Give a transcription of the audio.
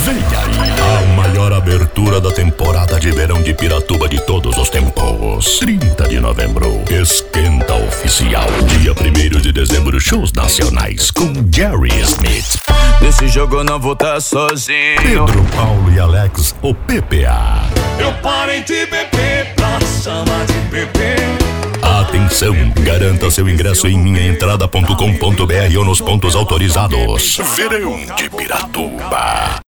Vem aí, a maior abertura da temporada de verão de Piratuba de todos os tempos. 30 de novembro, Esquenta Oficial. Dia 1º de dezembro, shows nacionais com Jerry Smith. Nesse jogo eu não vou estar sozinho. Pedro, Paulo e Alex, o PPA. Eu parei de beber pra chamar de bebê. Atenção, garanta seu ingresso em minhaentrada.com.br ou nos pontos autorizados. Verão de Piratuba.